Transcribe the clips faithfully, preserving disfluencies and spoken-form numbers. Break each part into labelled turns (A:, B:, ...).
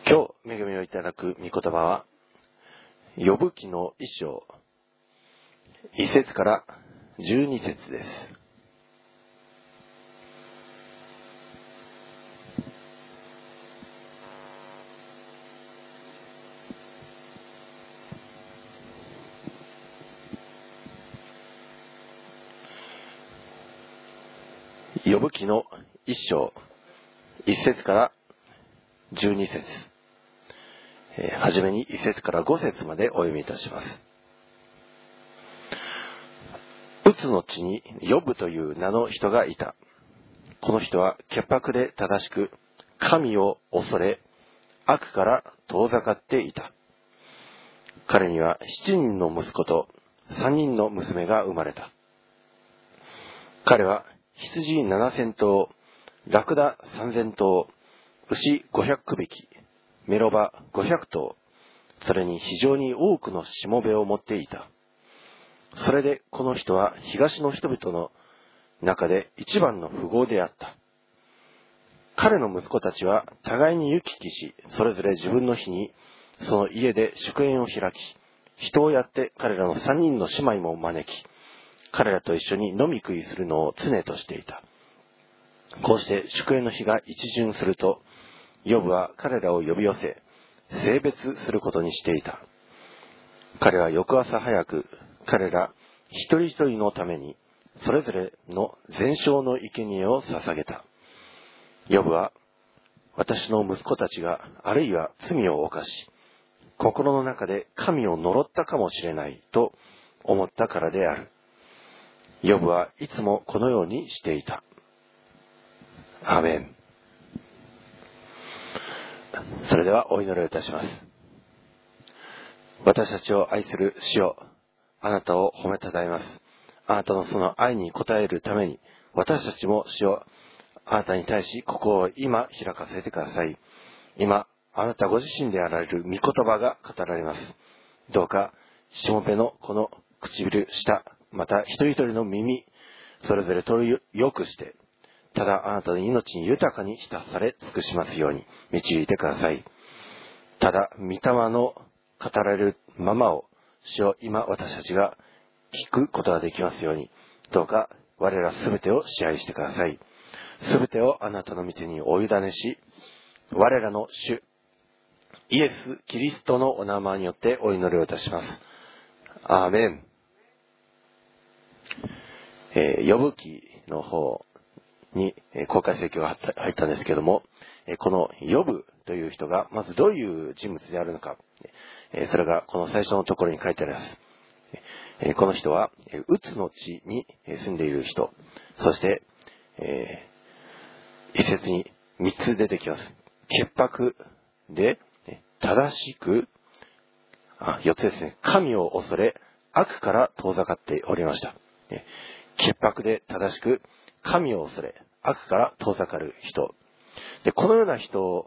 A: 今日恵みをいただく御言葉は、ヨブ記の一章、一節から十二節です。ヨブ記の一章、一節から十二節。えー、はじめに一節から五節までお読みいたします。ウツの地にヨブという名の人がいた。この人は潔白で正しく、神を恐れ、悪から遠ざかっていた。彼には七人の息子と三人の娘が生まれた。彼は羊七千頭、ラクダ三千頭、牛五百匹、メロバ五百頭、それに非常に多くのしもべを持っていた。それでこの人は東の人々の中で一番の富豪であった。彼の息子たちは互いに行き来し、それぞれ自分の日にその家で祝宴を開き、人をやって彼らの三人の姉妹も招き、彼らと一緒に飲み食いするのを常としていた。こうして祝宴の日が一巡すると、ヨブは彼らを呼び寄せ、性別することにしていた。彼は翌朝早く、彼ら一人一人のために、それぞれの全焼の生贄を捧げた。ヨブは、私の息子たちがあるいは罪を犯し、心の中で神を呪ったかもしれないと思ったからである。ヨブはいつもこのようにしていた。アーメン。それではお祈りをいたします。私たちを愛する主よ、あなたを褒めたたえます。あなたのその愛に応えるために、私たちも主よ、あなたに対し心を今開かせてください。今、あなたご自身であられる御言葉が語られます。どうか、しもべのこの唇、舌、また一人一人の耳、それぞれとよくして、ただあなたの命に豊かに浸され尽くしますように導いてください。ただ、御霊の語られるままを、主よ今私たちが聞くことができますように、どうか我らすべてを支配してください。すべてをあなたの御手にお委ねし、我らの主、イエス・キリストのお名前によってお祈りをいたします。アーメン。えー、ヨブ記の方に公開説教が入ったんですけども、このヨブという人がまずどういう人物であるのか、それがこの最初のところに書いてあります。この人はウツの地に住んでいる人、そして、えー、一節に三つ出てきます。潔白で正しく、あ、四つですね。神を恐れ悪から遠ざかっておりました。潔白で正しく神を恐れ悪から遠ざかる人で、このような人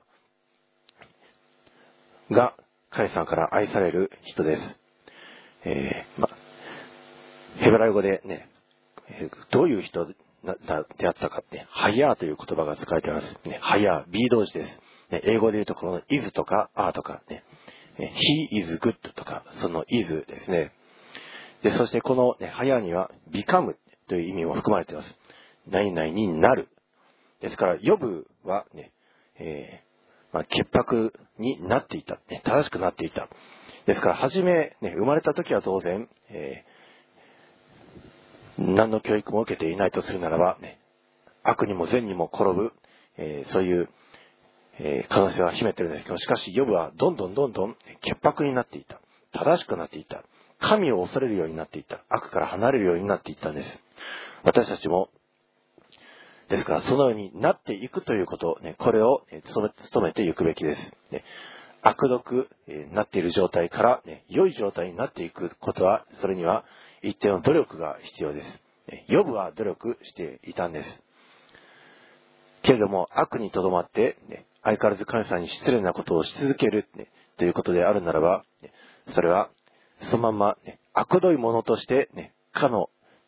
A: が神様から愛される人です。えーま、ヘブライ語でね、どういう人であったかって、ハヤーという言葉が使われています。ね、ハヤー、B 動詞です。ね、英語で言うとこの is とか are とかね、he is good とか、その is ですね。で、そしてこの、ね、ハヤーには become という意味も含まれています。何々になる。ですから、ヨブはね、えーまあ、潔白になっていた、ね。正しくなっていた。ですから、はじめ、ね、生まれた時は当然、えー、何の教育も受けていないとするならば、ね、悪にも善にも転ぶ、えー、そういう、えー、可能性は秘めてるんですけど、しかし、ヨブはどんどんどんどん潔白になっていた。正しくなっていた。神を恐れるようになっていた。悪から離れるようになっていったんです。私たちも、ですから、そのようになっていくということ、ね、これを努めていくべきです。ね、悪毒になっている状態から、ね、良い状態になっていくことは、それには一定の努力が必要です。ヨブは努力していたんです。けれども、悪にとどまって、ね、相変わらず神様に失礼なことをし続ける、ね、ということであるならば、ね、それは、そのまま、ね、悪どいものとして、ね、かの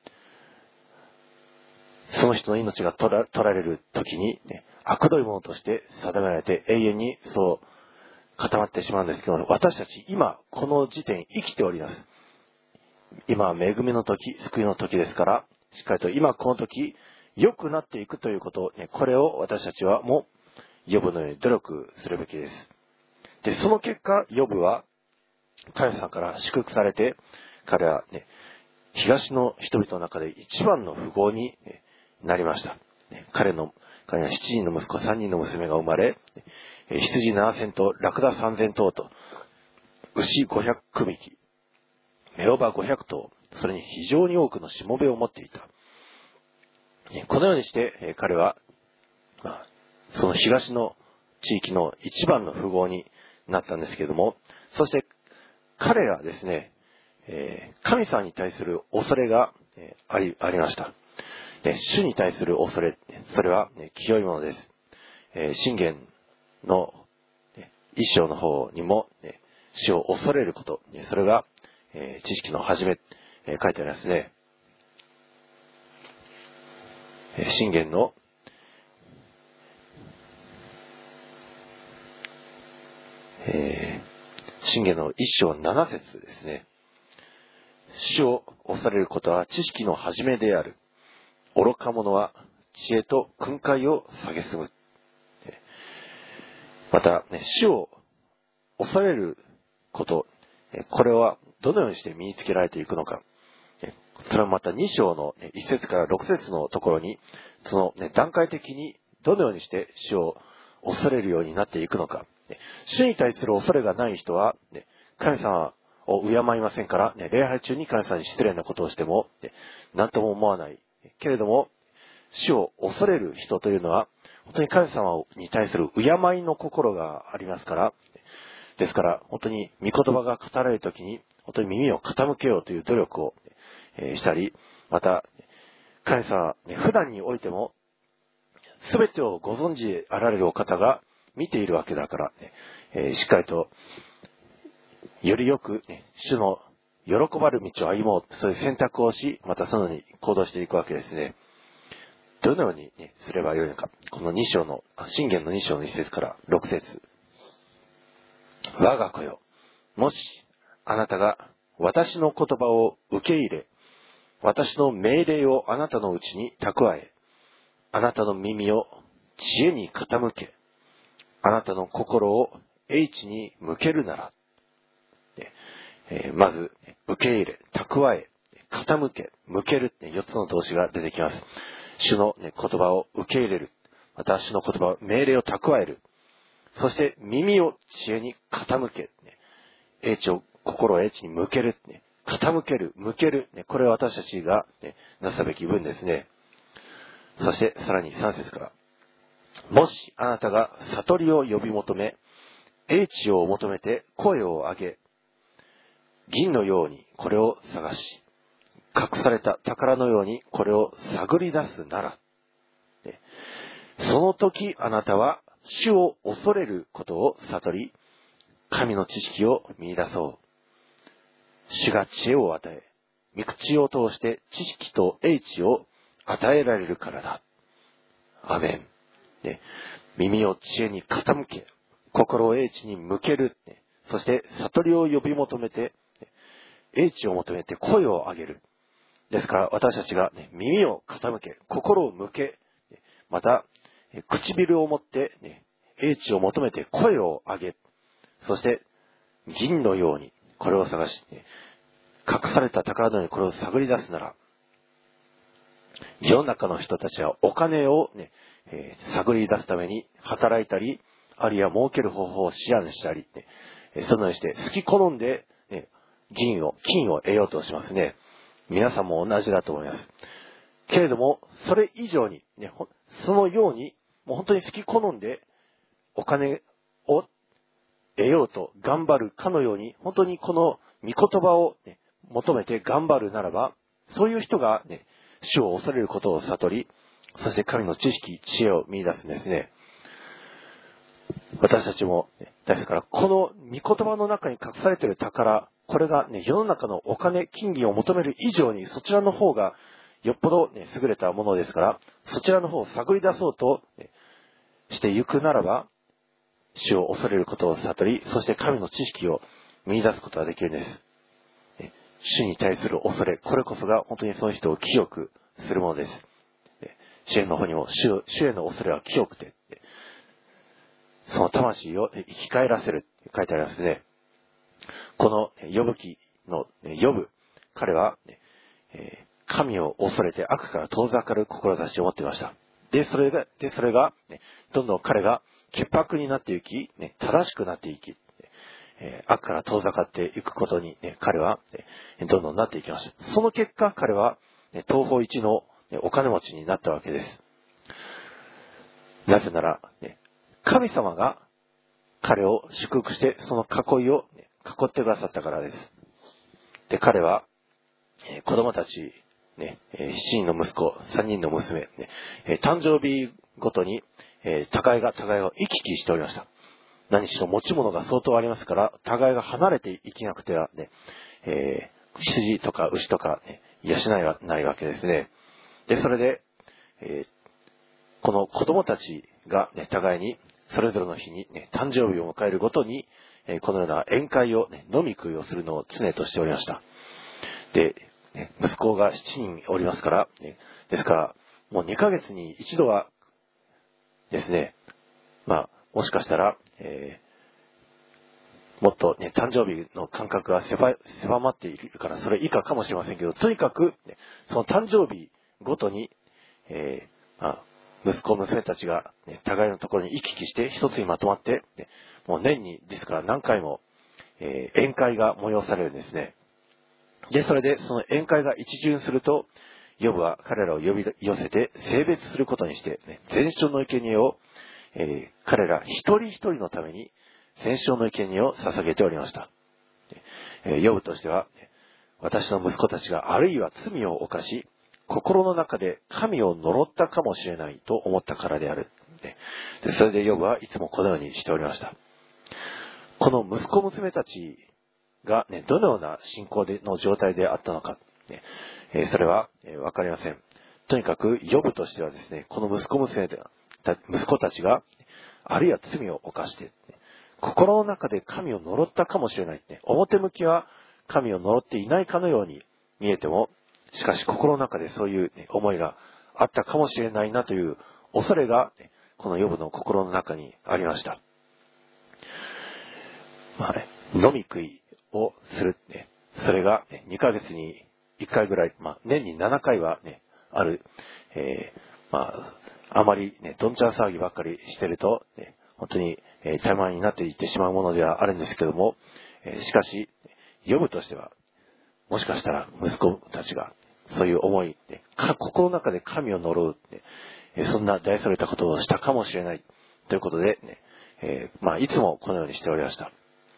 A: その人の命が取ら、取られる時に、ね、悪どいものとして定められて永遠にそ固まってしまうんですけど、私たち今この時点生きております。今は恵みの時、救いの時ですから、しっかりと今この時良くなっていくということ、ね、これを私たちはもうヨブのように努力するべきです。で、その結果、ヨブは神様から祝福されて、彼はね、東の人々の中で一番の富豪になりました。彼の、彼には七人の息子、三人の娘が生まれ、羊ななせん頭、ラクダさんぜん頭と、牛ごひゃくくみき、メロバごひゃく頭、それに非常に多くのしもべを持っていた。このようにして彼は、その東の地域の一番の富豪になったんですけれども、そして彼はですね、神様に対する恐れがあり、ありました。主に対する恐れ、それは清いものです。箴言の一章の方にも、主を恐れること、それが知識の始め、書いてありますね。箴言のえー、箴言の一章七節ですね。主を恐れることは知識の始めである。愚か者は知恵と訓戒を蔑む。また、ね、主を恐れること、これはどのようにして身につけられていくのか。それはまたに章のいち節からろく節のところに、その、ね、段階的にどのようにして主を恐れるようになっていくのか。主に対する恐れがない人は、ね、神様を敬いませんから、ね、礼拝中に神様に失礼なことをしても、ね、何とも思わない。けれども、主を恐れる人というのは、本当に神様に対する敬いの心がありますから、ですから、本当に御言葉が語られるときに、本当に耳を傾けようという努力をしたり、また、神様、ね、普段においても、すべてをご存知であられるお方が見ているわけだから、ねえー、しっかりと、よりよく、ね、主の喜ばれる道を歩もう、そういう選択をし、またそのように行動していくわけですね。どのように、ね、すればよいのか。このに章の、箴言のに章のいち節からろく節。我が子よ、もしあなたが私の言葉を受け入れ、私の命令をあなたのうちに蓄え、あなたの耳を知恵に傾け、あなたの心を英知に向けるなら、えー、まず、受け入れ、蓄え、傾け、向けるってよっつの動詞が出てきます。主の、ね、言葉を受け入れる。また主の言葉、命令を蓄える。そして耳を知恵に傾け、ね、英知を、心を英知に向ける、ね。傾ける、向ける、ね。これは私たちが、ね、なすべき分ですね。そしてさらにさん節から。もしあなたが悟りを呼び求め、英知を求めて声を上げ、銀のようにこれを探し、隠された宝のようにこれを探り出すなら、ね、その時あなたは主を恐れることを悟り、神の知識を見出そう。主が知恵を与え、御口を通して知識と英知を与えられるからだ。アメン。ね、耳を知恵に傾け、心を英知に向ける。ね、そして悟りを呼び求めて、英知を求めて声を上げる。ですから私たちが、ね、耳を傾け、心を向け、また唇を持って、ね、英知を求めて声を上げ、そして銀のようにこれを探し、ね、隠された宝のようにこれを探り出すなら、世の中の人たちはお金を、ねえー、探り出すために働いたり、あるいは儲ける方法を思案したり、ね、そのようにして好き好んで、ね、銀を、金を得ようとしますね。皆さんも同じだと思います。けれども、それ以上に、ね、そのように、もう本当に好き好んでお金を得ようと頑張るかのように、本当にこの御言葉を、ね、求めて頑張るならば、そういう人が、ね、主を恐れることを悟り、そして神の知識、知恵を見出すんですね。私たちも、ね、ですから、この御言葉の中に隠されている宝、これが、ね、世の中のお金、金銀を求める以上に、そちらの方がよっぽど、ね、優れたものですから、そちらの方を探り出そうと、ね、していくならば、 主を恐れることを悟り、そして神の知識を見出すことができるんです。主に対する恐れ、これこそが本当にその人を清くするものです。主への方にも 主, 主への恐れは清くて、その魂を生き返らせるって書いてありますね。このヨブ記のヨブ、彼は、えー、神を恐れて悪から遠ざかる志を持っていました。で、それが、で、それが、ね、どんどん彼が潔白になっていき、ね、正しくなっていき、えー、悪から遠ざかっていくことに、ね、彼は、ね、どんどんなっていきました。その結果、彼は、ね、東方一の、ね、お金持ちになったわけです。なぜなら、ね、神様が彼を祝福して、その囲いを、ね、囲ってくださったからです。で、彼は、えー、子供たち、ね、えー、しちにんの息子、さんにんの娘、ね、えー、誕生日ごとに、えー、互いが互いを行き来しておりました。何しろ持ち物が相当ありますから、互いが離れていけなくてはね、えー、羊とか牛とか、ね、養いはないわけですね。で、それで、えー、この子供たちが、ね、互いに、それぞれの日に、ね、誕生日を迎えるごとに、えー、このような宴会を、ね、飲み食いをするのを常としておりました。で、ね、息子がしちにんおりますから、ね、ですから、もうにかげつに一度はですね、まあ、もしかしたら、えー、もっとね、誕生日の感覚が狭まっているから、それ以下かもしれませんけど、とにかく、ね、その誕生日ごとに、えー、まあ、息子、娘たちが、ね、互いのところに行き来して一つにまとまって、ね、もう年に、ですから何回も、えー、宴会が催されるんですね。で、それでその宴会が一巡すると、ヨブは彼らを呼び寄せて性別することにして、ね、全焼の生贄を、えー、彼ら一人一人のために全焼の生贄を捧げておりました。えー、ヨブとしては、私の息子たちがあるいは罪を犯し、心の中で神を呪ったかもしれないと思ったからである。で、それでヨブはいつもこのようにしておりました。この息子娘たちが、ね、どのような信仰での状態であったのか、ねえー、それは、えー、わかりません。とにかく、ヨブとしてはですね、この息子娘た息子たちが、あるいは罪を犯して、ね、心の中で神を呪ったかもしれない、ね。表向きは神を呪っていないかのように見えても、しかし心の中でそういう、ね、思いがあったかもしれないなという恐れが、ね、このヨブの心の中にありました。まあね、飲み食いをする、ね、それが、ね、にかげつにいっかいぐらい、まあ、年にななかいはね、ある、えー、まあ、あまりね、どんちゃん騒ぎばっかりしてると、ね、本当に、えー、怠慢になっていってしまうものではあるんですけども、えー、しかし、ヨブとしては、もしかしたら息子たちが、そういう思い、ね、心の中で神を呪う、ね、えー、そんな大それたことをしたかもしれない、ということで、ね、えー、まあ、いつもこのようにしておりました。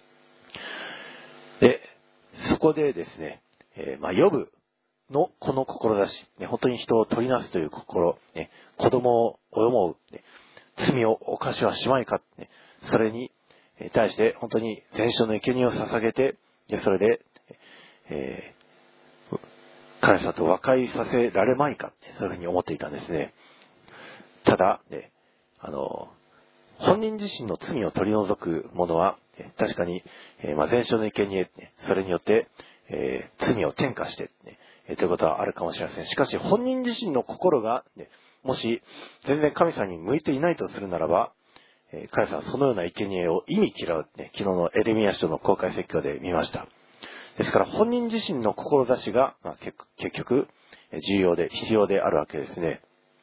A: で、そこでですね、えー、まあ、ヨブのこの志、ね、本当に人を取りなすという心、ね、子供を思う、ね、罪を犯しはしまいか、ね、それに対して本当に全焼の生贄を捧げて、でそれで、えー、神様と和解させられまいか、そういうふうに思っていたんですね。ただ、ね、あの、本人自身の罪を取り除くものは、確かに、えーまあ、全焼の生贄、それによって、えー、罪を転嫁して、ねえー、ということはあるかもしれません。しかし、本人自身の心が、ね、もし、全然神様に向いていないとするならば、えー、神様はそのような生贄を意味嫌う、ね、昨日のエレミヤ書の公開説教で見ました。ですから、本人自身の志が、まあ、結, 結局、重要で、必要であるわけですね。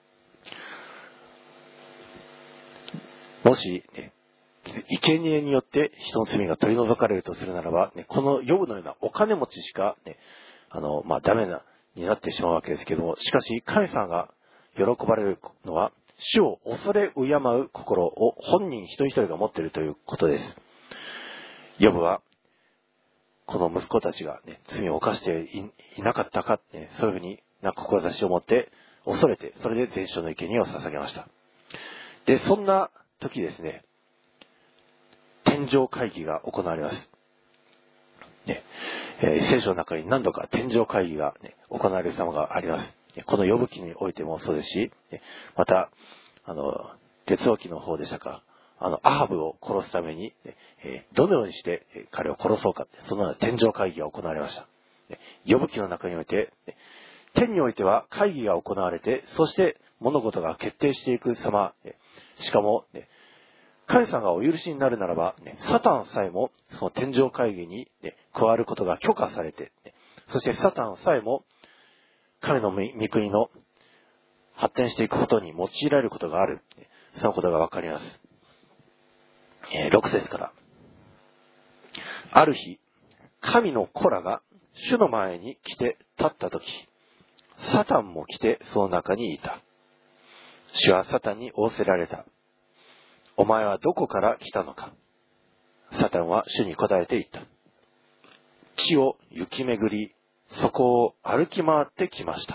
A: もし、ね、生贄によって人の罪が取り除かれるとするならば、ね、このヨブのようなお金持ちしか、ね、あの、まあ、ダメな、になってしまうわけですけども、しかし、神様が喜ばれるのは、主を恐れ敬う心を本人一人一人が持っているということです。ヨブは、この息子たちが、ね、罪を犯していなかったか、ね、そういうふうにな志を持って、恐れて、それで全焼の生贄を捧げました。で、そんな時ですね、天上会議が行われます。ねえー、聖書の中に何度か天上会議が、ね、行われる様があります。このヨブ記においてもそうですし、また、あの、列王記の方でしたか、 あの、アハブを殺すために、えー、どのようにして彼を殺そうか、そのような天上会議が行われました。ヨブ記の中において、天においては会議が行われて、そして物事が決定していく様、しかも、神様がお許しになるならば、サタンさえもその天上会議に加わることが許可されて、そしてサタンさえも神の御国の発展していくことに用いられることがある。そのことがわかります。ろく節から。ある日、神の子らが主の前に来て立ったとき、サタンも来てその中にいた。主はサタンに仰せられた。お前はどこから来たのか。サタンは主に答えて言った。地を行き巡り、そこを歩き回ってきました。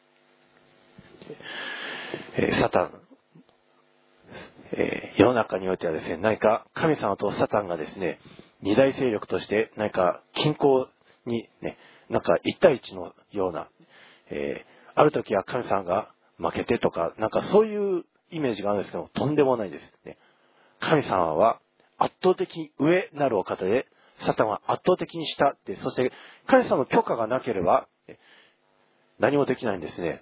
A: えー、サタン、えー、世の中においてはですね、何か神様とサタンがですね、二大勢力として何か均衡にね、なんか一対一のような、えー、ある時は神様が負けてとか、なんかそういうイメージがあるんですけど、とんでもないですね。神様は圧倒的上なるお方で、サタンは圧倒的に下って、そして神様の許可がなければ何もできないんですね。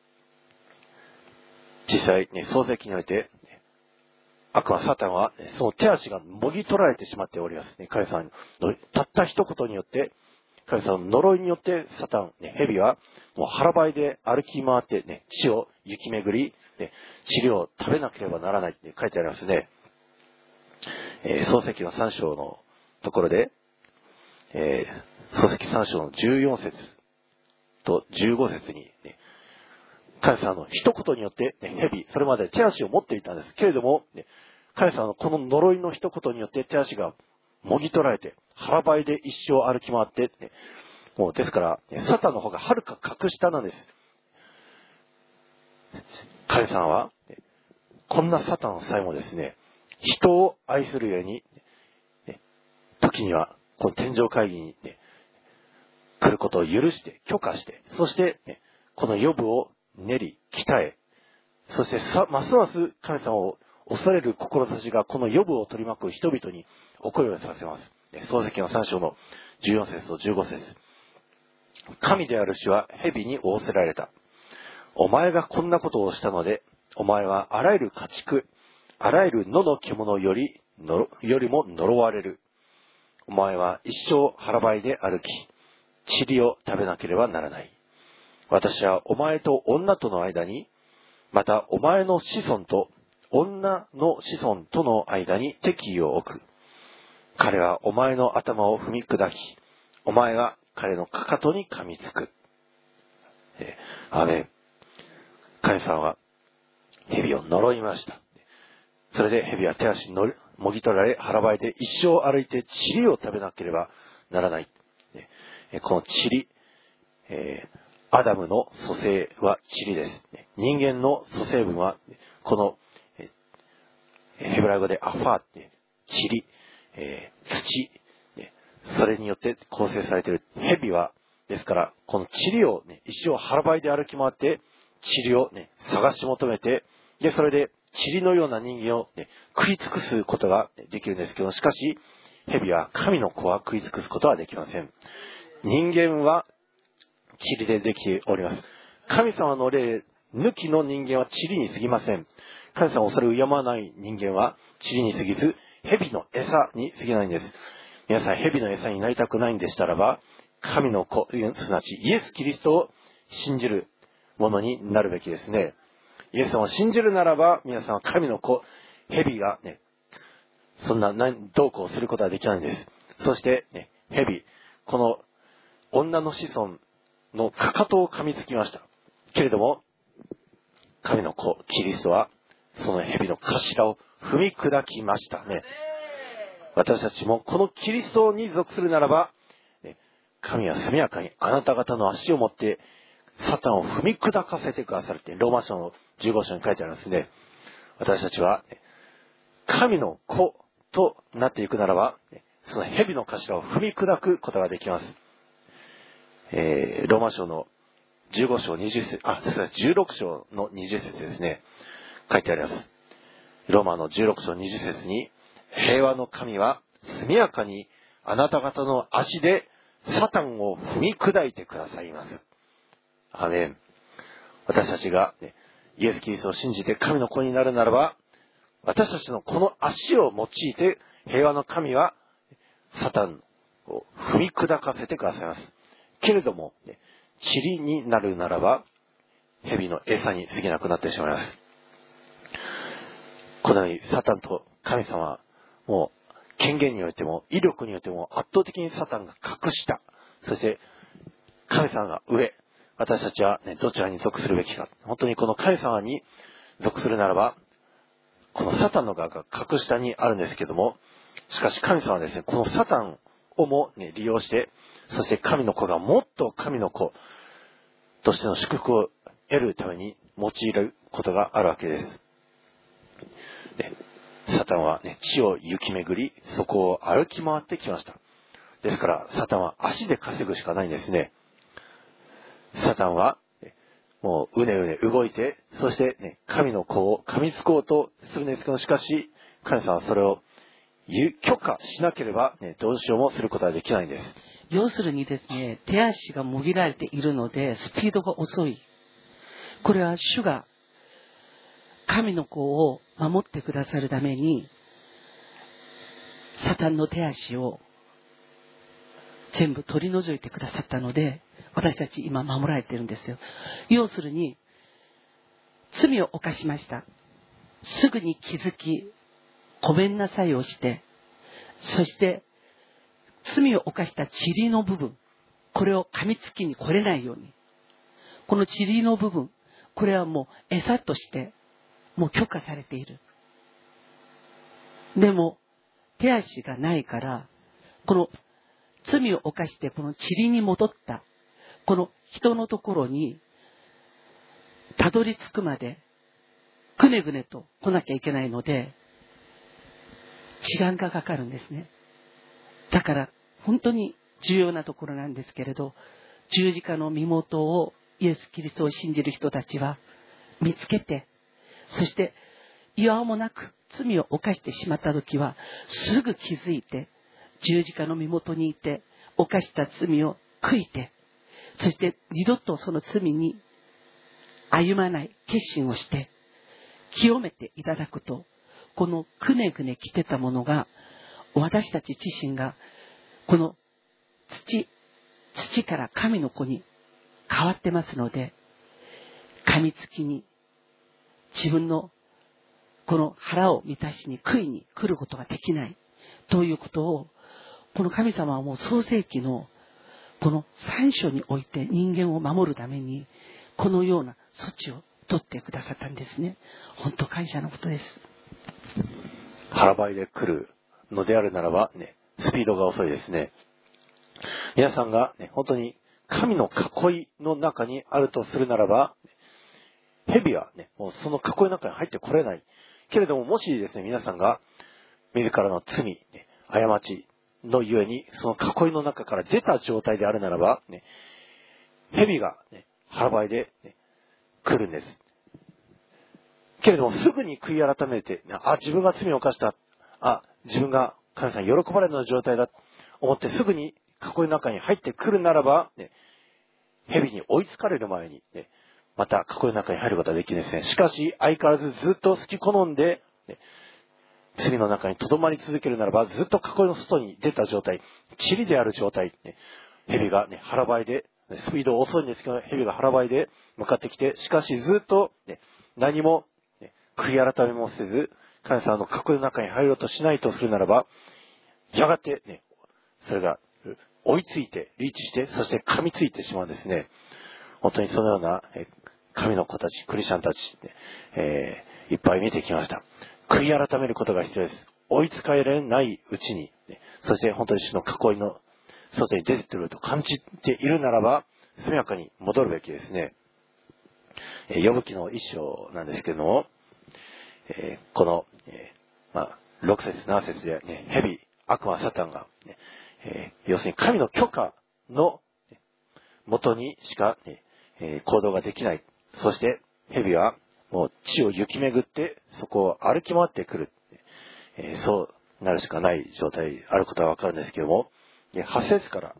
A: 実際ね、創世記において、悪魔サタンはその手足がもぎ取られてしまっておりますね。神様のたった一言によって、神様の呪いによってサタン、ね、蛇はもう腹ばいで歩き回ってね、地を行き巡り、ね、塵を食べなければならないって書いてありますね。えー、創世記のさん章のところで、えー、創世記さん章のじゅうよん節とじゅうご節に、ね、神様の一言によって、ね、蛇、それまで手足を持っていたんですけれども、ね、神様のこの呪いの一言によって手足がもぎ取られて、腹ばいで一生歩き回って、ね、もうですから、ね、サタンの方がはるか格下なんです。神様は、ね、こんなサタンさえもですね、人を愛するゆえに、ね、時にはこの天上会議に、ね、来ることを許して許可して、そして、ね、このヨブを練り鍛え、そしてさますます神様を恐れる志がこのヨブを取り巻く人々に起こるようにさせます。創世記のさん章のじゅうよん節とじゅうご節。神である主は蛇に仰せられた。お前がこんなことをしたので、お前はあらゆる家畜、あらゆる野の獣よりのよりも呪われる。お前は一生腹ばいで歩き、塵を食べなければならない。私はお前と女との間に、またお前の子孫と女の子孫との間に敵意を置く。彼はお前の頭を踏み砕き、お前が彼のかかとに噛みつく。えー、アーメン。神様は蛇を呪いました。それで蛇は手足にもぎ取られ、腹ばいで一生歩いて塵を食べなければならない。この塵、えー、アダムの組成は塵です。人間の組成分は、このヘブライ語でアファーって塵、えー、土、それによって構成されている。蛇は、ですから、この塵を、ね、一生腹ばいで歩き回って、塵を、ね、探し求めて、で、それで塵のような人間を、ね、食い尽くすことができるんですけど、しかし、蛇は神の子は食い尽くすことはできません。人間は塵でできております。神様の霊抜きの人間は塵に過ぎません。神様をそれを敬わない人間は塵に過ぎず、蛇の餌に過ぎないんです。皆さん、蛇の餌になりたくないんでしたらば、神の子、すなわちイエス・キリストを信じるものになるべきですね。イエス様を信じるならば、皆さんは神の子、蛇がね、そんなどうこうすることはできないんです。そして、ね、蛇、この女の子孫のかかとを噛みつきました。けれども、神の子、キリストは、その蛇の頭を踏み砕きましたね。私たちもこのキリストに属するならば、神は速やかにあなた方の足を持って、サタンを踏み砕かせてくださるって、ローマ書のじゅうご章に書いてあるんですね。私たちは、神の子となっていくならば、その蛇の頭を踏み砕くことができます。えー、ローマ書のじゅうご章にじゅう節、あ、じゅうろく章のにじゅう節ですね。書いてあります。 ローマのじゅうろく章にじゅっ節に、平和の神は速やかにあなた方の足でサタンを踏み砕いてくださいます。アーメン。私たちが、ね、イエス・キリストを信じて神の子になるならば、私たちのこの足を用いて平和の神はサタンを踏み砕かせてくださいます。けれども、ね、塵になるならば蛇の餌に過ぎなくなってしまいます。このようにサタンと神様はもう権限においても威力においても圧倒的にサタンが格下、そして神様が上、私たちは、ね、どちらに属するべきか。本当にこの神様に属するならば、このサタンの側が格下にあるんですけども、しかし神様はですね、このサタンをも、ね、利用して、そして神の子がもっと神の子としての祝福を得るために用いることがあるわけです。で、サタンは、ね、地を行き巡り、そこを歩き回ってきました。ですから、サタンは足で稼ぐしかないんですね。サタンは、もううねうね動いて、そして、ね、神の子を噛みつこうとするんですけど、しかし、神様はそれを許可しなければ、ね、どうしようもすることはできないんです。
B: 要するにですね、手足がもぎられているので、スピードが遅い。これは主が神の子を守ってくださるために、サタンの手足を全部取り除いてくださったので、私たち今守られているんですよ。要するに、罪を犯しました。すぐに気づき、ごめんなさいをして、そして罪を犯した塵の部分、これを噛みつきに来れないように、この塵の部分、これはもう餌としてもう許可されている。でも手足がないから、この罪を犯してこの塵に戻ったこの人のところにたどり着くまでくねぐねと来なきゃいけないので、時間がかかるんですね。だから本当に重要なところなんですけれど、十字架の身元をイエス・キリストを信じる人たちは見つけて、そしていわもなく罪を犯してしまった時はすぐ気づいて、十字架の身元にいて犯した罪を悔いて、そして二度とその罪に歩まない決心をして清めていただくと、このくねくね来てたものが、私たち自身がこの土土から神の子に変わってますので、噛みつきに自分のこの腹を満たしに悔いに来ることができないということを、この神様はもう創世記のこの三章において人間を守るためにこのような措置を取ってくださったんですね。本当感謝のことです。
A: 腹ばいで来るのであるならば、ね、スピードが遅いですね。皆さんが、ね、本当に神の囲いの中にあるとするならば、蛇は、ね、もうその囲いの中に入ってこれない。けれども、もしですね、皆さんが自らの罪、ね、過ちのゆえにその囲いの中から出た状態であるならば、ね、蛇が、ね、腹ばいで、ね、来るんです。けれどもすぐに悔い改めて、あ、自分が罪を犯した、あ、自分が神様に喜ばれるような状態だと思ってすぐに囲いの中に入ってくるならば、ね、蛇に追いつかれる前に、ね、また囲いの中に入ることができるんですね。しかし相変わらずずっと好き好んで、ね、罪の中に留まり続けるならば、ずっと囲いの外に出た状態、塵である状態、ね、蛇が、ね、腹ばいで、スピード遅いんですけど、蛇が腹ばいで向かってきて、しかしずっと、ね、何も、ね、悔い改めもせず、神様の囲いの中に入ろうとしないとするならば、やがて、ね、それが追いついて、リーチして、そして噛みついてしまうんですね。本当にそのような、え神の子たち、クリスチャンたち、ね、えー、いっぱい見てきました。悔い改めることが必要です。追いつかれないうちに、ね、そして本当に主の囲いの外に出てくると感じているならば、速やかに戻るべきですね。えー、ヨブ記の一章なんですけれども、えー、この、えーまあ、ろく節、なな節で、ね、蛇、悪魔、サタンが、ねえー、要するに神の許可のもとにしか、ねえー、行動ができない。そして蛇はもう地を行き巡ってそこを歩き回ってくる、えー、そうなるしかない状態あることはわかるんですけども、はち節から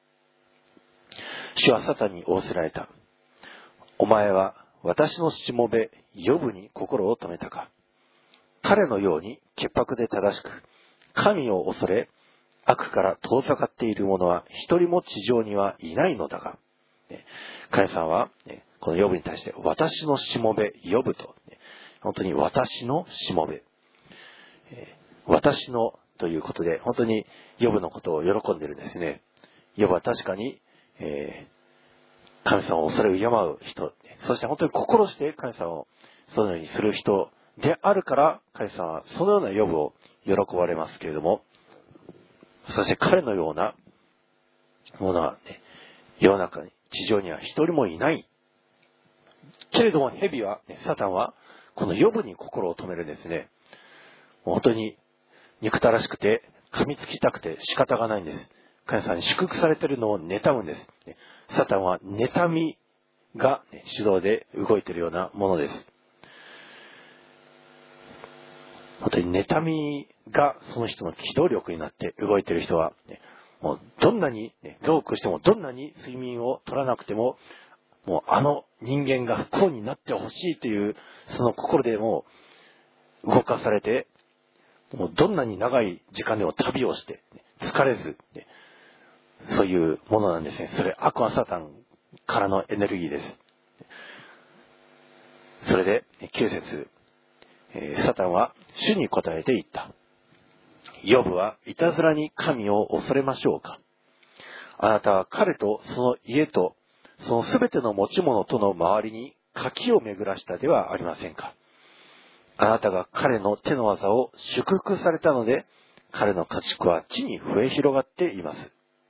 A: 主はサタンに仰せられた。お前は私のしもべヨブに心を止めたか。彼のように潔白で正しく神を恐れ悪から遠ざかっている者は一人も地上にはいないのだが、神様はこのヨブに対して私のしもべヨブと、本当に私のしもべ、私のということで本当にヨブのことを喜んでいるんですね。ヨブは確かに、えー、神様を恐れ敬う人、そして本当に心して神様をそのようにする人であるから神様はそのようなヨブを喜ばれますけれども、そして彼のようなものは、ね、世の中に地上には一人もいないけれども、蛇は、ね、サタンはこのヨブに心を止めるんですね。本当に憎たらしくて噛みつきたくて仕方がないんです。神様に祝福されているのを妬むんです。サタンは妬みが、ね、主導で動いているようなものです。本当に妬みがその人の機動力になって動いている人は、ね、もうどんなに、ね、労苦してもどんなに睡眠を取らなくても、もうあの人間が不幸になってほしいというその心でもう動かされて、もうどんなに長い時間でも旅をして、ね、疲れず、ね、そういうものなんですね。それ悪魔サタンからのエネルギーです。それできゅう節、えー、サタンは主に答えて言った。ヨブはいたずらに神を恐れましょうか。あなたは彼とその家とそのすべての持ち物との周りに垣を巡らしたではありませんか。あなたが彼の手の技を祝福されたので、彼の家畜は地に増え広がっています。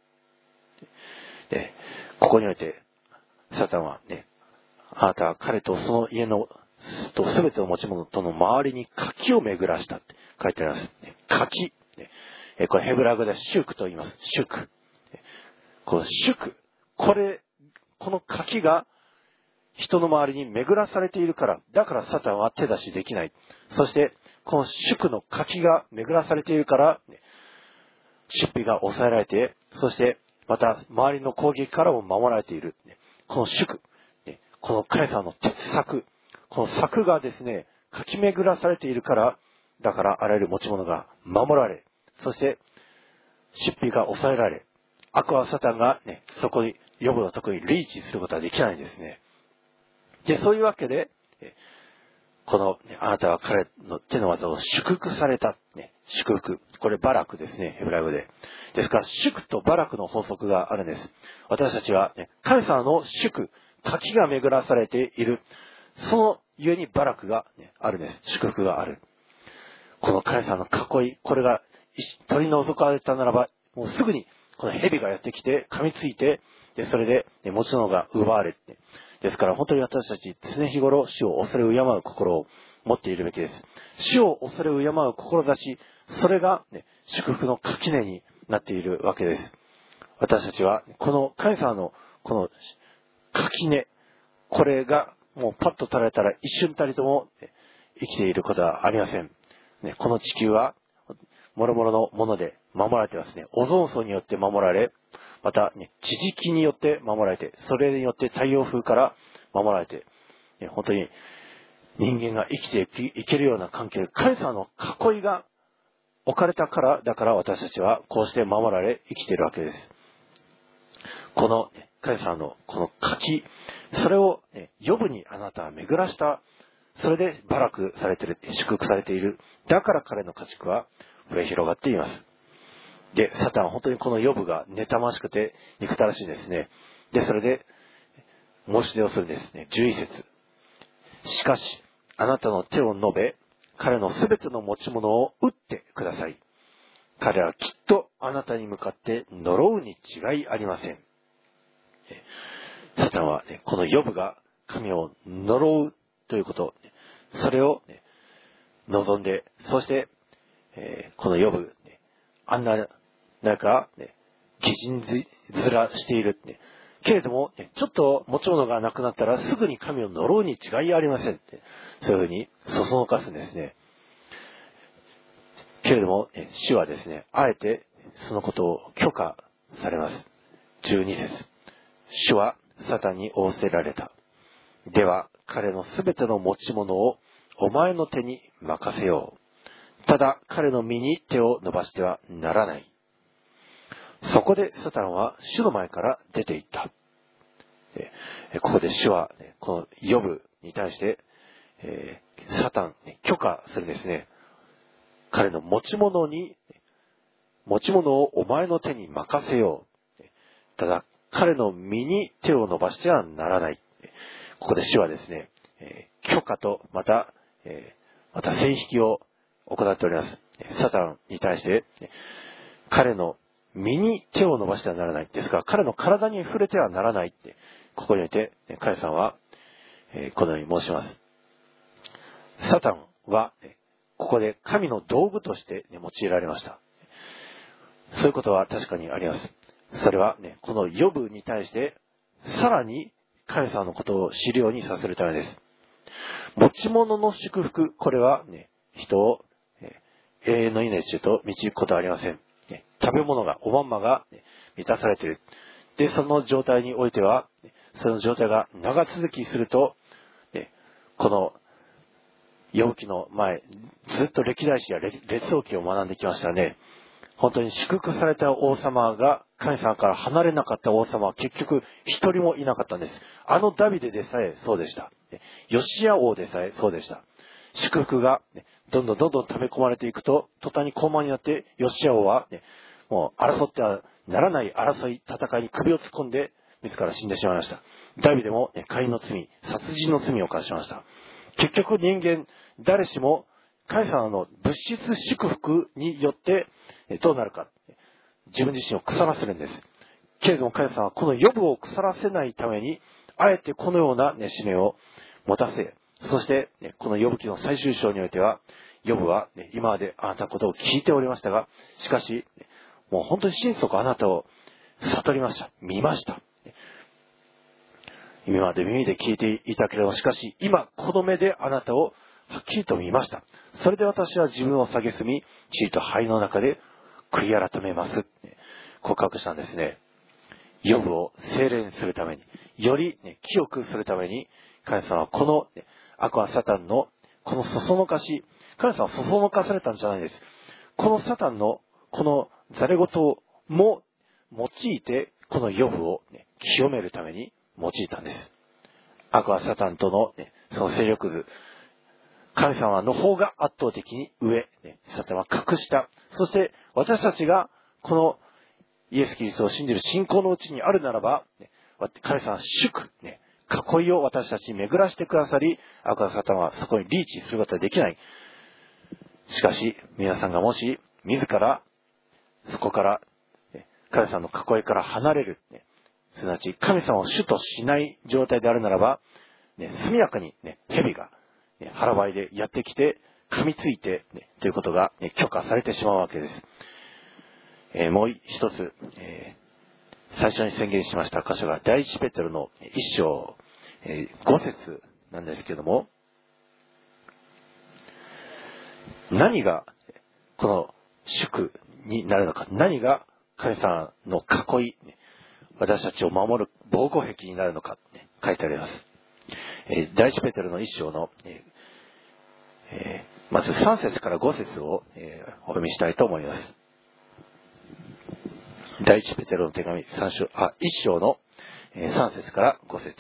A: で、ここにおいてサタンはね、あなたは彼とその家のとすべての持ち物との周りに垣を巡らしたって書いてあります。垣、これヘブライ語でシュクと言います。シュク。このシュク、これ、この垣が人の周りに巡らされているから、だからサタンは手出しできない。そして、この祝の垣が巡らされているから、出費が抑えられて、そしてまた周りの攻撃からも守られている。この祝、この神様の鉄柵、この柵がですね、かき巡らされているから、だからあらゆる持ち物が守られ、そして出費が抑えられ、悪はサタンがね、そこに、ヨブのところにリーチすることはできないんですね。で、そういうわけで、この、ね、あなたは彼の手の技を祝福された。ね、祝福。これバラクですね、ヘブライ語で。ですから、祝とバラクの法則があるんです。私たちは、ね、神様の祝、垣が巡らされている。その故にバラクが、ね、あるんです。祝福がある。この神様の囲い、これが取り除かれたならば、もうすぐにこの蛇がやってきて、噛みついて、で、それで、ね、持ち物が奪われて、ですから本当に私たち常日頃主を恐れ敬う心を持っているべきです。主を恐れ敬う志、それが、ね、祝福の垣根になっているわけです。私たちはこの神様のこの垣根、これがもうパッと取られたら一瞬たりとも生きていることはありません。ね、この地球は諸々のもので守られてますね。オゾン層によって守られ、また、ね、地磁気によって守られて、それによって太陽風から守られて、ね、本当に人間が生きていけるような関係、神様の囲いが置かれたから、だから私たちはこうして守られ生きているわけです。この、ね、神様のこの垣、それを、ね、ヨブにあなたは巡らした。それでバラクされている、祝福されている。だから彼の家畜は増え広がっています。で、サタンは本当にこのヨブが妬ましくて憎たらしいんですね。で、それで申し出をするんですね。じゅういち節。しかし、あなたの手を伸べ、彼のすべての持ち物を打ってください。彼はきっとあなたに向かって呪うに違いありません。サタンは、ね、このヨブが神を呪うということ、それを、ね、望んで、そして、えー、このヨブ、ね、あんな、なんか、ね、擬人面している、ね、 けれども、ちょっと持ち物がなくなったらすぐに神を呪うに違いありませんって、そういうふうにそそのかすんですね。けれども、主はですね、あえてそのことを許可されます。じゅうに節。主はサタンに仰せられた。では、彼のすべての持ち物をお前の手に任せよう。ただ、彼の身に手を伸ばしてはならない。そこでサタンは主の前から出て行った。ここで主は、このヨブに対して、えー、サタン、許可するんですね。彼の持ち物に、持ち物をお前の手に任せよう。ただ、彼の身に手を伸ばしてはならない。ここで主はですね、えー、許可とまた、えー、また線引きを行っております。サタンに対して、彼の身に手を伸ばしてはならない。ですから、彼の体に触れてはならないって、ここにおいて、彼さんは、えー、このように申します。サタンは、ここで神の道具として、ね、用いられました。そういうことは確かにあります。それは、ね、このヨブに対して、さらに神様のことを知るようにさせるためです。持ち物の祝福、これは、ね、人を、えー、永遠の命へと導くことはありません。ね、食べ物が、おまんまが、ね、満たされている。で、その状態においては、その状態が長続きすると、ね、この、ヨブ記の前、ずっと歴代史や列王記を学んできましたね。本当に祝福された王様が神様から離れなかった王様は結局一人もいなかったんです。あのダビデでさえそうでした。ヨシア王でさえそうでした。祝福がどんどんどんどん溜め込まれていくと、途端に高慢になってヨシア王はもう争ってはならない争い、戦いに首を突っ込んで自ら死んでしまいました。ダビデも姦淫の罪、殺人の罪を犯しました。結局人間誰しも神様の物質祝福によってどうなるか。自分自身を腐らせるんです。けれども神様はこのヨブを腐らせないために、あえてこのような、ね、使命を持たせ、そして、ね、このヨブ記の最終章においては、ヨブは、ね、今まであなたのことを聞いておりましたが、しかし、もう本当に心底あなたを悟りました。見ました。今まで耳で聞いていたけれども、しかし今この目であなたをはっきりと見ました。それで私は自分を蔑み、地位と灰の中で悔い改めます。告白したんですね。ヨブを精霊にするために、より、ね、清くするために、神様はこの、ね、悪魔サタンのこのそそのかし、神様はそそのかされたんじゃないです。このサタンのこのざれ言も用いて、このヨブを、ね、清めるために用いたんです。悪魔サタンとの、ね、その勢力図、神様の方が圧倒的に上、ね、サタンは格下。そして私たちがこのイエス・キリストを信じる信仰のうちにあるならば、ね、神様は祝、ね、囲いを私たちに巡らしてくださり、悪魔サタンはそこにリーチすることはできない。しかし、皆さんがもし自らそこから、ね、神様の囲いから離れる、ね、すなわち神様を主としない状態であるならば、ね、速やかに、ね、蛇が腹ばいでやってきて噛みついて、ね、ということが、ね、許可されてしまうわけです。えー、もう一つ、えー、最初に宣言しました箇所が第一ペテロの一章、えー、五節なんですけども、何がこの祝になるのか、何が神様の囲い、私たちを守る防護壁になるのか、ね、書いてあります。えー、第一ペテロの一章の、えーえー、まずさん節からご節を、えー、お読みしたいと思います。第一ペテロの手紙さん章、あ、いち章のさん節からご節。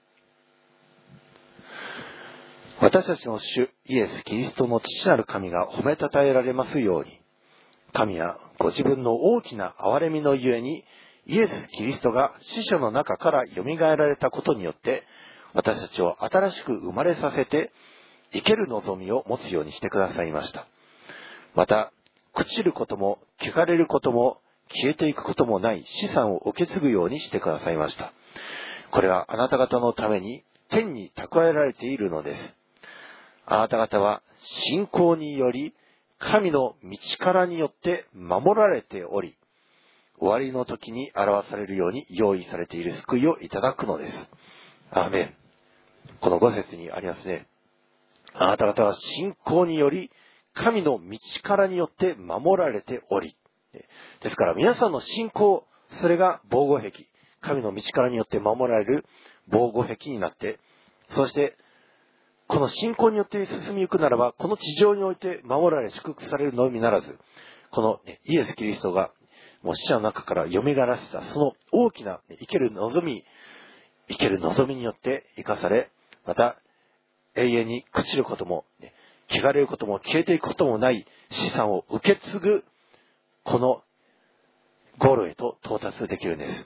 A: 私たちの主イエス・キリストの父なる神が褒めたたえられますように、神はご自分の大きな憐れみのゆえに、イエス・キリストが死者の中から蘇られたことによって、私たちを新しく生まれさせて、生ける望みを持つようにしてくださいました。また、朽ちることも、汚れることも、消えていくこともない資産を受け継ぐようにしてくださいました。これはあなた方のために天に蓄えられているのです。あなた方は信仰により神の道からによって守られており、 終わりの時に表されるように用意されている救いをいただくのです。アーメン。このご節にありますね。あなた方は信仰により神の道からによって守られており。ですから皆さんの信仰、それが防護壁。神の道からによって守られる防護壁になって、そしてこの信仰によって進みゆくならば、この地上において守られ祝福されるのみならず、この、ね、イエス・キリストがもう死者の中から蘇らせたその大きな、ね、生ける望み、生ける望みによって生かされ、また永遠に朽ちることも、ね、汚れることも消えていくこともない資産を受け継ぐ、このゴールへと到達できるんです。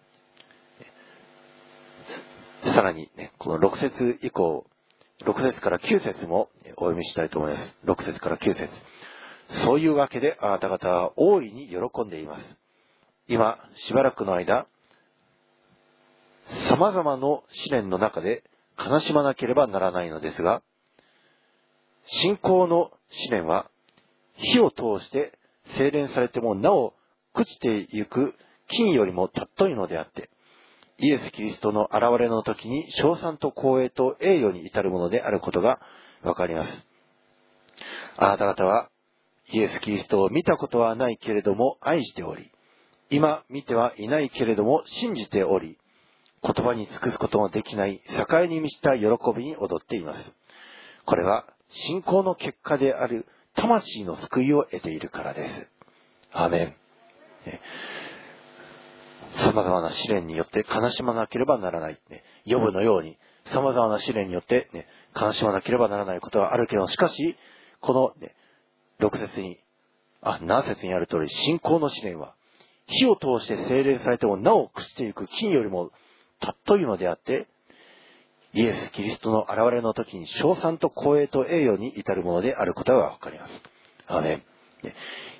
A: さらに、ね、このろく節以降、ろく節からきゅう節もお読みしたいと思います。ろく節からきゅう節。そういうわけであなた方は大いに喜んでいます。今、しばらくの間、様々な試練の中で悲しまなければならないのですが、信仰の試練は火を通して精錬されてもなお朽ちてゆく金よりも尊いのであって、イエス・キリストの現れの時に称賛と光栄と栄誉に至るものであることがわかります。あなた方はイエス・キリストを見たことはないけれども愛しており、今見てはいないけれども信じており、言葉に尽くすことのできない栄に満ちた喜びに踊っています。これは信仰の結果である魂の救いを得ているからです。アーメン。様々な試練によって悲しまなければならない。ヨブのように様々な試練によって、ね、悲しまなければならないことはあるけど、しかし、この、ね、ろく節に、あ、なな節にある通り、信仰の試練は、火を通して精錬されてもなお朽ちていく金よりも尊いのであって、イエス・キリストの現れの時に称賛と光栄と栄誉に至るものであることがわかります。アーメン。ね、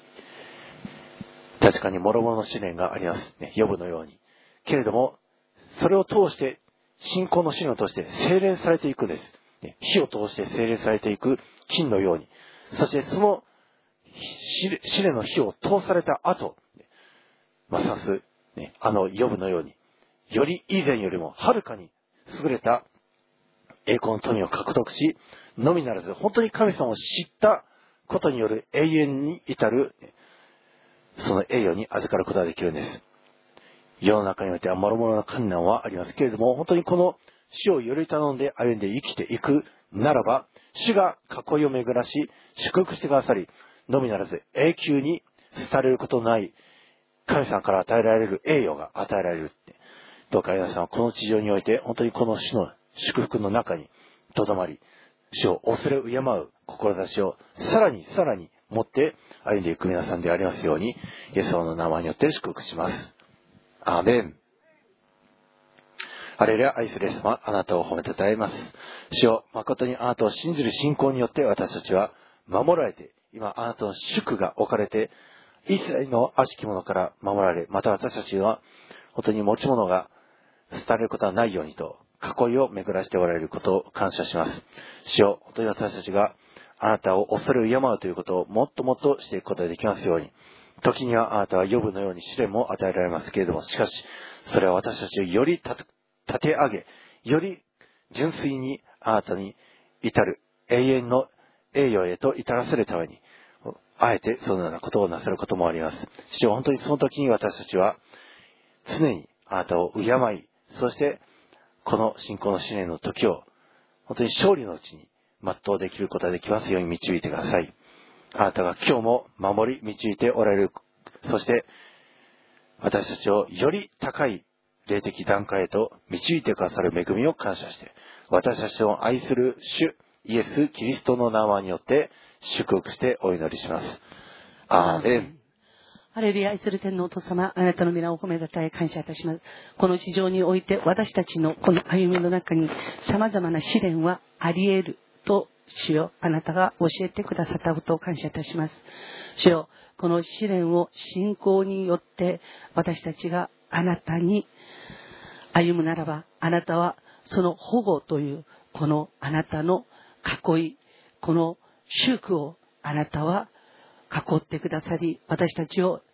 A: 確かに諸々の試練があります。ね、ヨブのように。けれども、それを通して、信仰の試練を通して精錬されていくんです。ね、火を通して精錬されていく金のように。そしてその試練の火を通された後、ますます、ね、あのヨブのように、より以前よりもはるかに優れた栄光の富を獲得し、のみならず、本当に神様を知ったことによる永遠に至る、その栄誉に預かることができるんです。世の中においては諸々の困難はありますけれども、本当にこの主をより頼んで歩んで生きていくならば、主が囲いを巡らし、祝福してくださり、のみならず永久に廃れることのない神様から与えられる栄誉が与えられる。どうか皆さんはこの地上において、本当にこの主の祝福の中にとどまり、主を恐れ敬う志をさらにさらに持って歩んでいく皆さんでありますように、イエス様の名前によって祝福します。アーメン。ハレルヤ。愛するイエス様、あなたを褒めたたえます。主よ、誠にあなたを信じる信仰によって私たちは守られて、今あなたの祝が置かれて、一切の悪しき者から守られ、また私たちは本当に持ち物が廃れることはないようにと囲いを巡らしておられることを感謝します。主よ、本当に私たちがあなたを恐れ敬うということをもっともっとしていくことができますように。時にはあなたはヨブのように試練も与えられますけれども、しかしそれは私たちをより立て上げ、より純粋にあなたに至る永遠の栄誉へと至らせるために、あえてそのようなことをなさることもあります。主よ、本当にその時に私たちは常にあなたを敬い、そしてこの信仰の試練の時を本当に勝利のうちに全うできることができますように導いてください。あなたが今日も守り導いておられる。そして私たちをより高い霊的段階へと導いてくださる恵みを感謝して、私たちを愛する主イエス・キリストの名前によって祝福してお祈りします。アーメン。
B: ハレルヤ。愛する天のお父様、あなたの皆を褒めたたえ感謝いたします。この地上において私たちのこの歩みの中に様々な試練はあり得ると主よ、あなたが教えてくださったことを感謝いたします。主よ、この試練を信仰によって私たちがあなたに歩むならば、あなたはその保護というこのあなたの囲い、この祝福をあなたは囲ってくださり、私たちを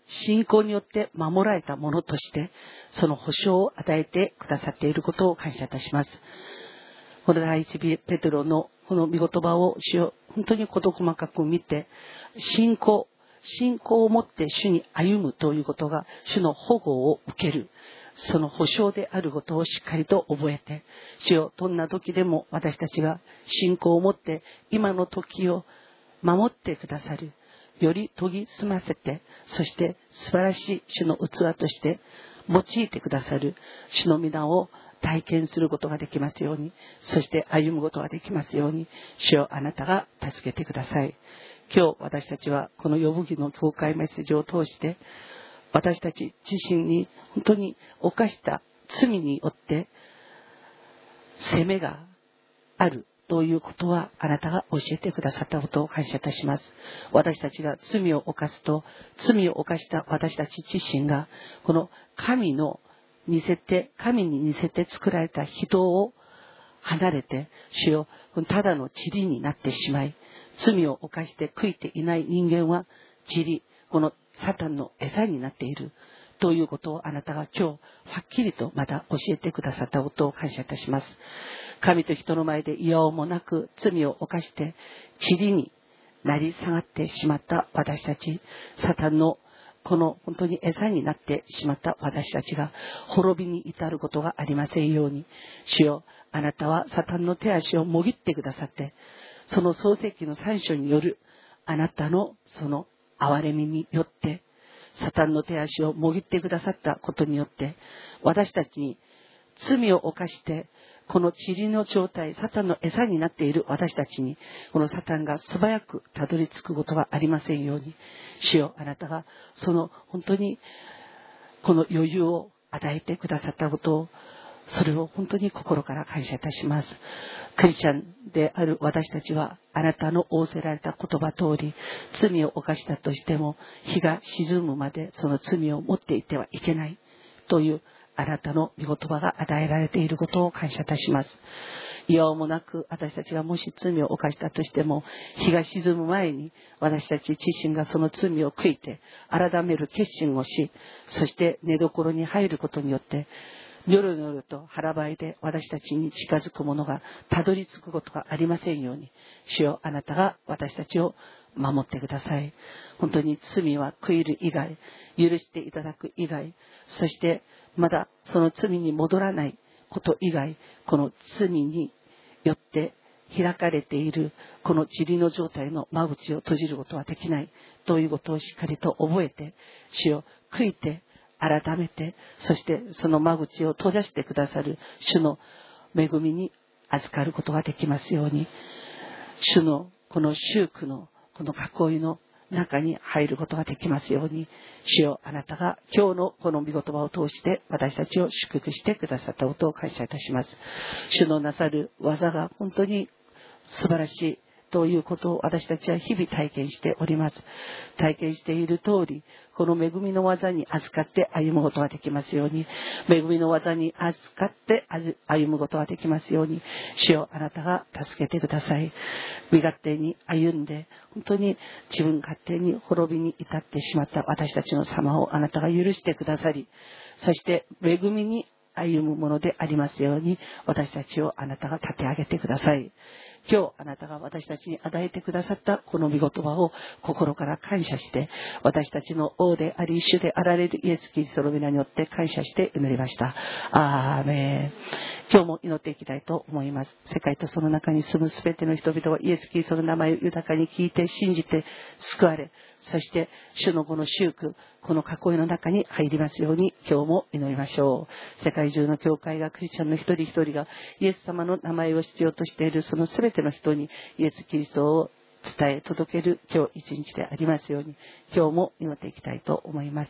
B: 信仰によって守られたものとして、その保証を与えてくださっていることを感謝いたします。この第一ペテロのこの御言葉を主よ、本当に事細かく見て、信仰、信仰を持って主に歩むということが主の保護を受ける、その保証であることをしっかりと覚えて、主よ、どんな時でも私たちが信仰を持って今の時を守ってくださる、より研ぎ澄ませて、そして素晴らしい主の器として用いてくださる主の皆を体験することができますように、そして歩むことができますように、主よ、あなたが助けてください。今日私たちはこのヨブ記の教会メッセージを通して、私たち自身に本当に犯した罪によって責めがあるということは、あなたが教えてくださったことを感謝いたします。私たちが罪を犯すと、罪を犯した私たち自身がこの神の似せて、神に似せて作られた人を離れて、主よ、ただの塵になってしまい、罪を犯して悔いていない人間は塵、このサタンの餌になっているということを、あなたが今日はっきりとまた教えてくださったことを感謝いたします。神と人の前でいやおもなく罪を犯して塵になり下がってしまった私たち、サタンのこの本当に餌になってしまった私たちが滅びに至ることがありませんように、主よ、あなたはサタンの手足をもぎってくださって、その創世記のさん章によるあなたのその憐れみによって、サタンの手足をもぎってくださったことによって、私たちに罪を犯してこの塵の状態、サタンの餌になっている私たちに、このサタンが素早くたどり着くことがありませんように、主よ、あなたがその本当にこの余裕を与えてくださったことを、それを本当に心から感謝いたします。クリスチャンである私たちは、あなたの仰せられた言葉通り、罪を犯したとしても日が沈むまでその罪を持っていてはいけないというあなたの御言葉が与えられていることを感謝いたします。いやおもなく私たちがもし罪を犯したとしても、日が沈む前に私たち自身がその罪を悔いて改める決心をし、そして寝所に入ることによって、ニョロニョロと腹ばいで私たちに近づくものがたどり着くことがありませんように、主よ、あなたが私たちを守ってください。本当に罪は悔いる以外、許していただく以外、そしてまだその罪に戻らないこと以外、この罪によって開かれているこの塵の状態の間口を閉じることはできないということをしっかりと覚えて、主よ、悔いて改めて、そしてその間口を閉ざしてくださる主の恵みに預かることができますように、主のこの宗句のこの囲いの中に入ることができますように、主よ、あなたが今日のこの御言葉を通して私たちを祝福してくださったことを感謝いたします。主のなさる技が本当に素晴らしいということを私たちは日々体験しております。体験している通り、この恵みの技に預かって歩むことができますように、恵みの技に預かって歩むことができますように、主よ、あなたが助けてください。身勝手に歩んで、本当に自分勝手に滅びに至ってしまった私たちの様をあなたが許してくださり、そして恵みに歩むものでありますように、私たちをあなたが立て上げてください。今日あなたが私たちに与えてくださったこの御言葉を心から感謝して、私たちの王であり主であられるイエス・キリストの皆によって感謝して祈りました。アーメン。今日も祈っていきたいと思います。世界とその中に住むすべての人々はイエス・キリストの名前を豊かに聞いて信じて救われ、そして主のこの宗句、この囲いの中に入りますように今日も祈りましょう。世界中の教会がクリスチャンの一人一人がイエス様の名前を必要としているそのすべての人にイエス・キリストを伝え届ける今日一日でありますように、今日も祈っていきたいと思います。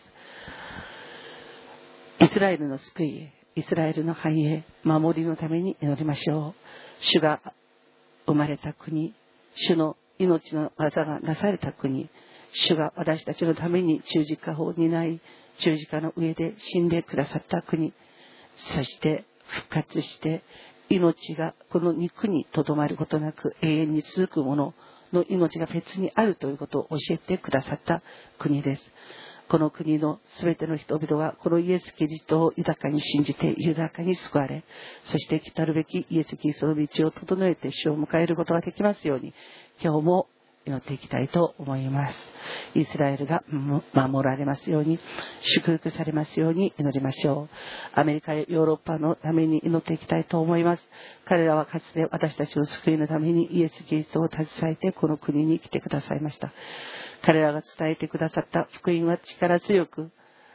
B: イスラエルの救い、イスラエルの繁栄、守りのために祈りましょう。主が生まれた国、主の命の技がなされた国、主が私たちのために十字架を担い、十字架の上で死んでくださった国、そして復活して命がこの肉にとどまることなく永遠に続くものの命が別にあるということを教えてくださった国です。 この国のすべての人々がこのイエス・キリストを豊かに信じて豊かに救われ、そして来たるべきイエス・キリストの道を整えて主を迎えることができますように、今日も祈っていきたいと思います。イスラエルが守られますように、祝福されますように祈りましょう。アメリカやヨーロッパのために祈っていきたいと思います。彼らはかつて私たちの救いのためにイエス・キリストを携えてこの国に来てくださいました。彼らが伝えてくださった福音は力強く、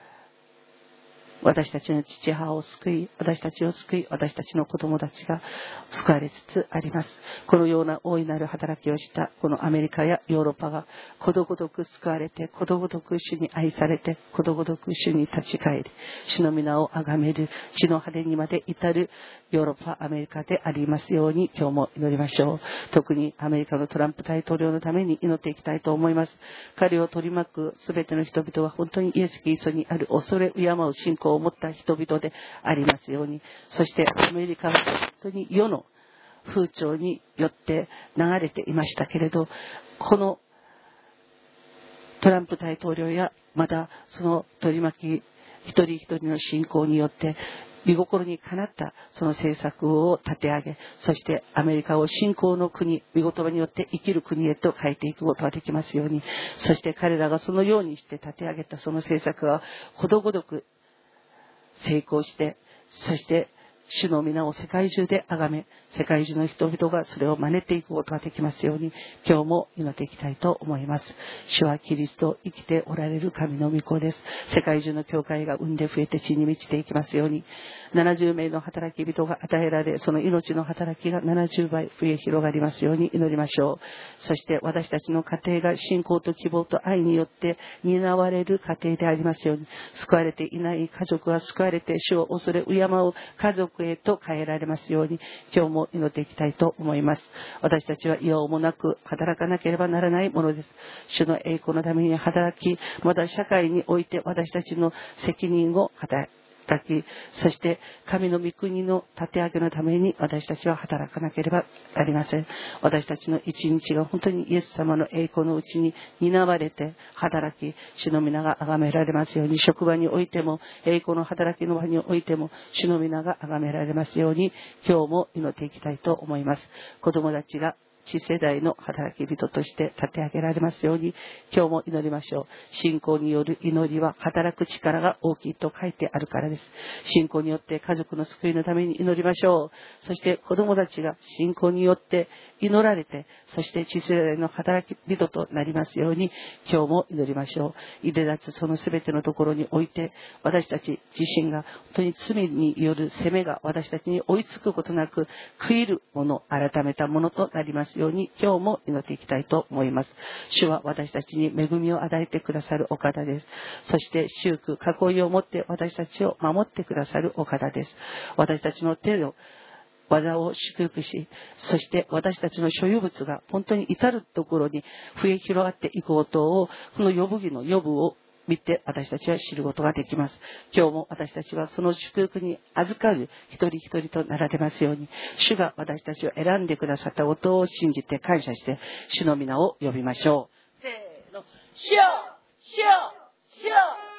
B: 私たちの父母を救い、私たちを救い、私たちの子供たちが救われつつあります。このような大いなる働きをしたこのアメリカやヨーロッパがことごとく救われて、ことごとく主に愛されて、ことごとく主に立ち返り、主の皆を崇める地の果てにまで至るヨーロッパ、アメリカでありますように今日も祈りましょう。特にアメリカのトランプ大統領のために祈っていきたいと思います。彼を取り巻くすべての人々は本当にイエス・キリストにある恐れ敬う信仰を持った人々でありますように、そしてアメリカは本当に世の風潮によって流れていましたけれど、このトランプ大統領やまたその取り巻き一人一人の信仰によって御心にかなったその政策を立て上げ、そしてアメリカを信仰の国、御言葉によって生きる国へと変えていくことができますように、そして彼らがそのようにして立て上げたその政策がことごとく成功して、そして主の皆を世界中で崇め、世界中の人々がそれを真似ていくことができますように、今日も祈っていきたいと思います。主はキリスト、生きておられる神の御子です。世界中の教会が生んで増えて地に満ちていきますように、ななじゅうめいの働き人が与えられ、その命の働きがななじゅうばい増え広がりますように祈りましょう。そして私たちの家庭が信仰と希望と愛によって担われる家庭でありますように、救われていない家族が救われて主を恐れ敬う家族へと変えられますように、今日も祈っていきたいと思います。私たちは言おうもなく働かなければならないものです。主の栄光のために働き、また社会において私たちの責任を働き、そして神の御国の立て上げのために私たちは働かなければなりません。私たちの一日が本当にイエス様の栄光のうちに担われて働き、主の皆が崇められますように、職場においても栄光の働きの場においても主の皆が崇められますように、今日も祈っていきたいと思います。子供たちが次世代の働き人として立て上げられますように、今日も祈りましょう。信仰による祈りは働く力が大きいと書いてあるからです。信仰によって家族の救いのために祈りましょう。そして子供たちが信仰によって祈られて、そして次世代の働き人となりますように、今日も祈りましょう。いで立つその全てのところにおいて、私たち自身が本当に罪による責めが私たちに追いつくことなく、悔いるもの、改めたものとなりますように、今日も祈っていきたいと思います。主は私たちに恵みを与えてくださるお方です。そして祝福、囲いを持って私たちを守ってくださるお方です。私たちの手を技を祝福し、そして私たちの所有物が本当に至るところに増え広がっていくことを、この呼ぶ記の呼ぶを見て私たちは知ることができます。今日も私たちはその祝福に預かる一人一人となられますように、主が私たちを選んでくださったことを信じて感謝して主の皆を呼びましょう。せーの、主よ、主よ、主よ。